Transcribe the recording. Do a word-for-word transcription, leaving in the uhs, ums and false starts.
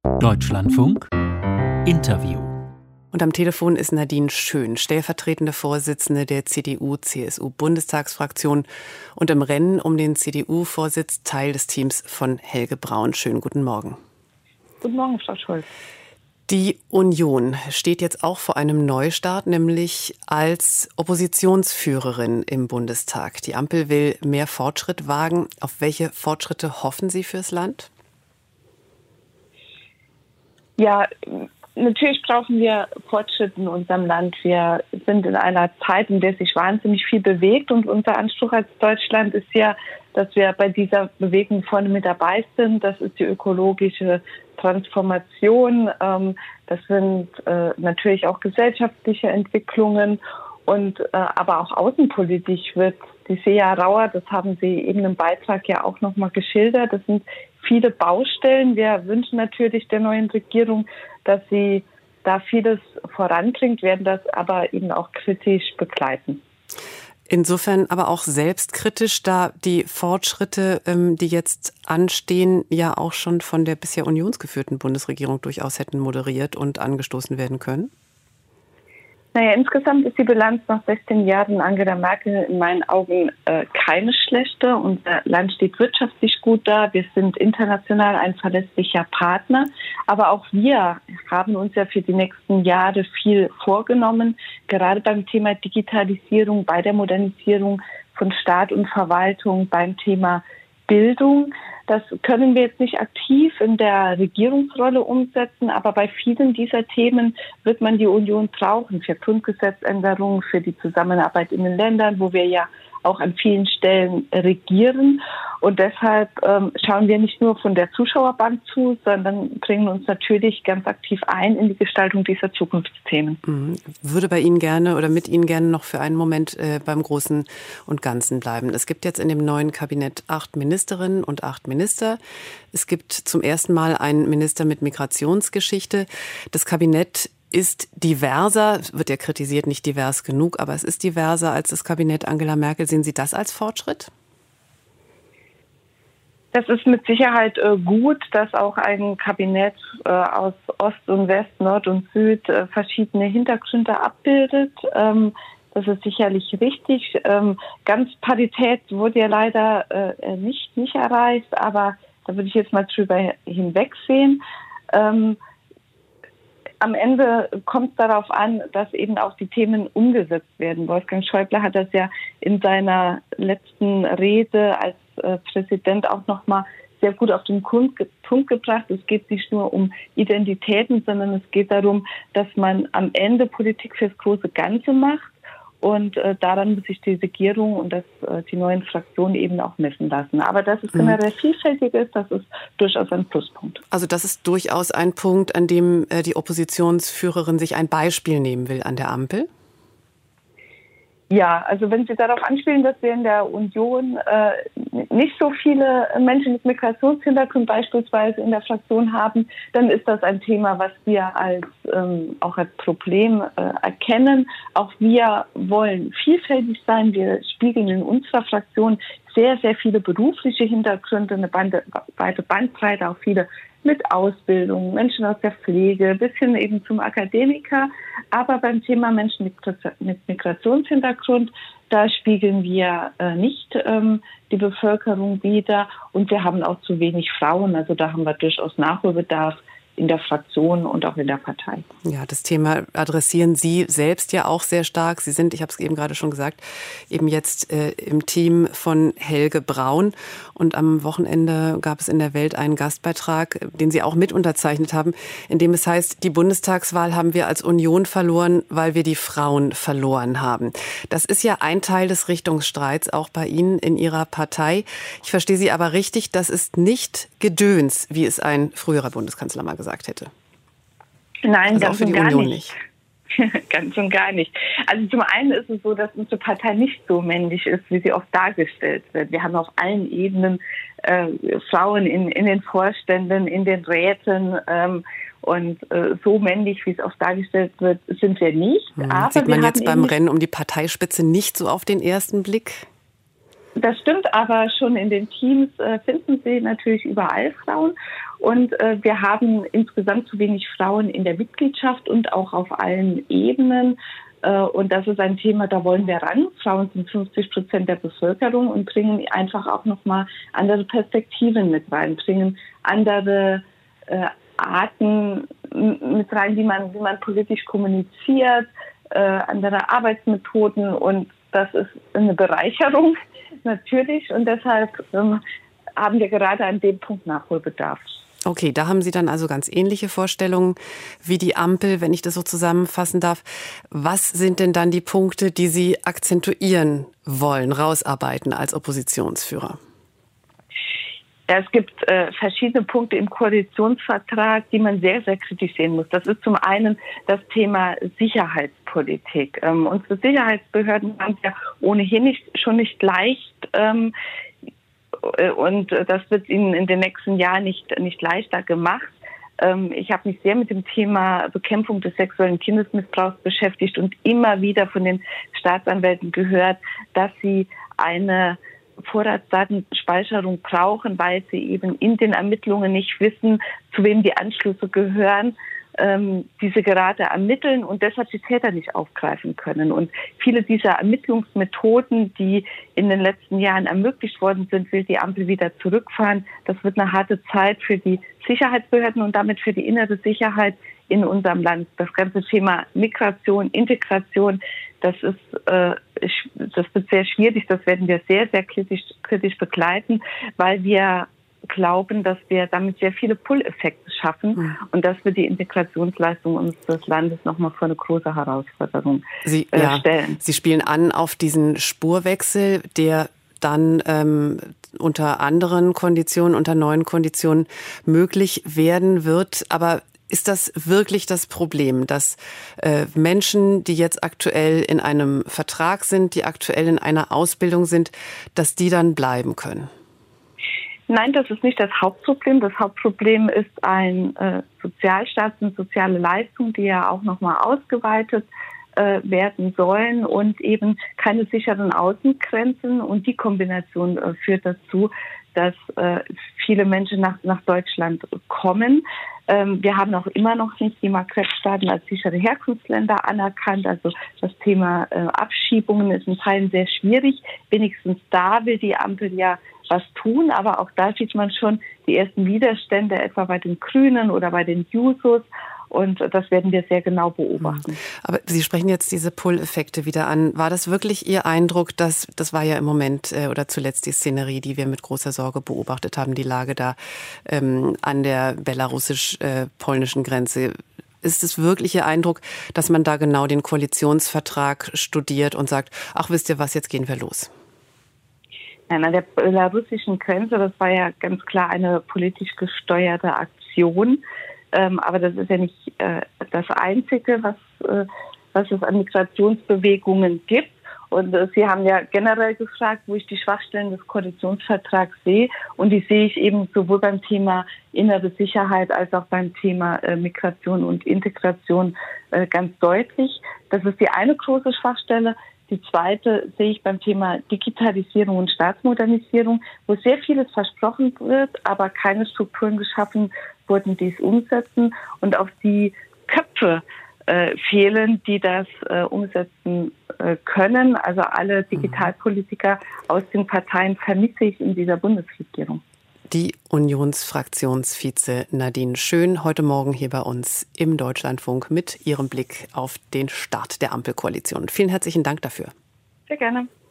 Deutschlandfunk Interview. Und am Telefon ist Nadine Schön, stellvertretende Vorsitzende der C D U C S U-Bundestagsfraktion und im Rennen um den C D U-Vorsitz Teil des Teams von Helge Braun. Schönen guten Morgen. Guten Morgen, Frau Schulz. Die Union steht jetzt auch vor einem Neustart, nämlich als Oppositionsführerin im Bundestag. Die Ampel will mehr Fortschritt wagen. Auf welche Fortschritte hoffen Sie fürs Land? Ja, natürlich brauchen wir Fortschritte in unserem Land. Wir sind in einer Zeit, in der sich wahnsinnig viel bewegt. Und unser Anspruch als Deutschland ist ja, dass wir bei dieser Bewegung vorne mit dabei sind. Das ist die ökologische Transformation. Das sind natürlich auch gesellschaftliche Entwicklungen. Und aber auch außenpolitisch wird die Seja Rauer, das haben Sie eben im Beitrag ja auch nochmal geschildert. Das sind viele Baustellen. Wir wünschen natürlich der neuen Regierung, dass sie da vieles voranbringt, werden das aber eben auch kritisch begleiten. Insofern aber auch selbstkritisch, da die Fortschritte, die jetzt anstehen, ja auch schon von der bisher unionsgeführten Bundesregierung durchaus hätten moderiert und angestoßen werden können? Naja, insgesamt ist die Bilanz nach sechzehn Jahren Angela Merkel in meinen Augen äh, keine schlechte. Unser Land steht wirtschaftlich gut da. Wir sind international ein verlässlicher Partner. Aber auch wir haben uns ja für die nächsten Jahre viel vorgenommen, gerade beim Thema Digitalisierung, bei der Modernisierung von Staat und Verwaltung, beim Thema Bildung. Das können wir jetzt nicht aktiv in der Regierungsrolle umsetzen, aber bei vielen dieser Themen wird man die Union brauchen für Grundgesetzänderungen, für die Zusammenarbeit in den Ländern, wo wir ja auch an vielen Stellen regieren. Und deshalb ähm, schauen wir nicht nur von der Zuschauerbank zu, sondern bringen uns natürlich ganz aktiv ein in die Gestaltung dieser Zukunftsthemen. Mhm. Würde bei Ihnen gerne oder mit Ihnen gerne noch für einen Moment äh, beim Großen und Ganzen bleiben. Es gibt jetzt in dem neuen Kabinett acht Ministerinnen und acht Minister. Es gibt zum ersten Mal einen Minister mit Migrationsgeschichte. Das Kabinett ist diverser, wird ja kritisiert, nicht divers genug, aber es ist diverser als das Kabinett Angela Merkel. Sehen Sie das als Fortschritt? Das ist mit Sicherheit äh, gut, dass auch ein Kabinett äh, aus Ost und West, Nord und Süd äh, verschiedene Hintergründe abbildet. Ähm, das ist sicherlich richtig. Ähm, ganz Parität wurde ja leider äh, nicht, nicht erreicht, aber da würde ich jetzt mal drüber hinwegsehen. Ähm, Am Ende kommt es darauf an, dass eben auch die Themen umgesetzt werden. Wolfgang Schäuble hat das ja in seiner letzten Rede als äh, Präsident auch nochmal sehr gut auf den Punkt gebracht. Es geht nicht nur um Identitäten, sondern es geht darum, dass man am Ende Politik fürs große Ganze macht. Und äh, daran muss sich die Regierung und das, äh, die neuen Fraktionen eben auch messen lassen. Aber dass es generell vielfältig ist, das ist durchaus ein Pluspunkt. Also das ist durchaus ein Punkt, an dem äh, die Oppositionsführerin sich ein Beispiel nehmen will an der Ampel? Ja, also wenn Sie darauf anspielen, dass wir in der Union äh, nicht so viele Menschen mit Migrationshintergrund beispielsweise in der Fraktion haben, dann ist das ein Thema, was wir als ähm, auch als Problem äh, erkennen. Auch wir wollen vielfältig sein. Wir spiegeln in unserer Fraktion sehr, sehr viele berufliche Hintergründe, eine Bande, weite Bandbreite, auch viele mit Ausbildung, Menschen aus der Pflege bis hin eben zum Akademiker. Aber beim Thema Menschen mit Migrationshintergrund, da spiegeln wir äh, nicht ähm, die Bevölkerung wider und wir haben auch zu wenig Frauen. Also da haben wir durchaus Nachholbedarf in der Fraktion und auch in der Partei. Ja, das Thema adressieren Sie selbst ja auch sehr stark. Sie sind, ich habe es eben gerade schon gesagt, eben jetzt äh, im Team von Helge Braun. Und am Wochenende gab es in der Welt einen Gastbeitrag, den Sie auch mit unterzeichnet haben, in dem es heißt, die Bundestagswahl haben wir als Union verloren, weil wir die Frauen verloren haben. Das ist ja ein Teil des Richtungsstreits, auch bei Ihnen in Ihrer Partei. Ich verstehe Sie aber richtig, das ist nicht Gedöns, wie es ein früherer Bundeskanzler mal gesagt hat. gesagt hätte. Nein, also ganz auch für die und gar Union nicht. nicht. Ganz und gar nicht. Also zum einen ist es so, dass unsere Partei nicht so männlich ist, wie sie oft dargestellt wird. Wir haben auf allen Ebenen äh, Frauen in, in den Vorständen, in den Räten ähm, und äh, so männlich, wie es oft dargestellt wird, sind wir nicht. Hm, Aber sieht man wir jetzt beim Rennen um die Parteispitze nicht so auf den ersten Blick? Das stimmt, aber schon in den Teams äh, finden Sie natürlich überall Frauen. Und äh, wir haben insgesamt zu wenig Frauen in der Mitgliedschaft und auch auf allen Ebenen. Äh, und das ist ein Thema, da wollen wir ran. Frauen sind fünfzig Prozent der Bevölkerung und bringen einfach auch nochmal andere Perspektiven mit rein, bringen andere äh, Arten mit rein, wie man, wie man politisch kommuniziert, äh, andere Arbeitsmethoden. Und das ist eine Bereicherung natürlich. Und deshalb ähm, haben wir gerade an dem Punkt Nachholbedarf. Okay, da haben Sie dann also ganz ähnliche Vorstellungen wie die Ampel, wenn ich das so zusammenfassen darf. Was sind denn dann die Punkte, die Sie akzentuieren wollen, rausarbeiten als Oppositionsführer? Ja, es gibt äh, verschiedene Punkte im Koalitionsvertrag, die man sehr, sehr kritisch sehen muss. Das ist zum einen das Thema Sicherheitspolitik. Ähm, unsere Sicherheitsbehörden haben es ja ohnehin nicht, schon nicht leicht. Ähm, und das wird ihnen in den nächsten Jahren nicht, nicht leichter gemacht. Ähm, ich habe mich sehr mit dem Thema Bekämpfung des sexuellen Kindesmissbrauchs beschäftigt und immer wieder von den Staatsanwälten gehört, dass sie eine Vorratsdatenspeicherung brauchen, weil sie eben in den Ermittlungen nicht wissen, zu wem die Anschlüsse gehören, ähm, diese gerade ermitteln und deshalb die Täter nicht aufgreifen können. Und viele dieser Ermittlungsmethoden, die in den letzten Jahren ermöglicht worden sind, will die Ampel wieder zurückfahren. Das wird eine harte Zeit für die Sicherheitsbehörden und damit für die innere Sicherheit in unserem Land. Das ganze Thema Migration, Integration, das ist, äh, das wird sehr schwierig. Das werden wir sehr, sehr kritisch, kritisch begleiten, weil wir glauben, dass wir damit sehr viele Pull-Effekte schaffen mhm. und dass wir die Integrationsleistung unseres Landes nochmal vor eine große Herausforderung Sie, äh, ja, stellen. Sie spielen an auf diesen Spurwechsel, der dann ähm, unter anderen Konditionen, unter neuen Konditionen möglich werden wird. Aber ist das wirklich das Problem, dass äh, Menschen, die jetzt aktuell in einem Vertrag sind, die aktuell in einer Ausbildung sind, dass die dann bleiben können? Nein, das ist nicht das Hauptproblem. Das Hauptproblem ist ein äh, Sozialstaat und soziale Leistungen, die ja auch nochmal ausgeweitet äh, werden sollen und eben keine sicheren Außengrenzen. Und die Kombination äh, führt dazu, dass äh, viele Menschen nach, nach Deutschland kommen. Ähm, wir haben auch immer noch nicht die Maghreb-Staaten als sichere Herkunftsländer anerkannt. Also das Thema äh, Abschiebungen ist in Teilen sehr schwierig. Wenigstens da will die Ampel ja was tun, aber auch da sieht man schon die ersten Widerstände, etwa bei den Grünen oder bei den Jusos. Und das werden wir sehr genau beobachten. Aber Sie sprechen jetzt diese Pull-Effekte wieder an. War das wirklich Ihr Eindruck, dass, das war ja im Moment äh, oder zuletzt die Szenerie, die wir mit großer Sorge beobachtet haben, die Lage da ähm, an der belarussisch-polnischen Grenze. Ist es wirklich Ihr Eindruck, dass man da genau den Koalitionsvertrag studiert und sagt, ach, wisst ihr was, jetzt gehen wir los? Nein, an der belarussischen Grenze, das war ja ganz klar eine politisch gesteuerte Aktion. Ähm, aber das ist ja nicht äh, das Einzige, was, äh, was es an Migrationsbewegungen gibt. Und äh, Sie haben ja generell gefragt, wo ich die Schwachstellen des Koalitionsvertrags sehe. Und die sehe ich eben sowohl beim Thema innere Sicherheit als auch beim Thema äh, Migration und Integration äh, ganz deutlich. Das ist die eine große Schwachstelle. Die zweite sehe ich beim Thema Digitalisierung und Staatsmodernisierung, wo sehr vieles versprochen wird, aber keine Strukturen geschaffen wurden, die es umsetzen. Und auch die Köpfe äh, fehlen, die das äh, umsetzen äh, können. Also alle Digitalpolitiker aus den Parteien vermisse ich in dieser Bundesregierung. Die Unionsfraktionsvize Nadine Schön heute Morgen hier bei uns im Deutschlandfunk mit ihrem Blick auf den Start der Ampelkoalition. Vielen herzlichen Dank dafür. Sehr gerne.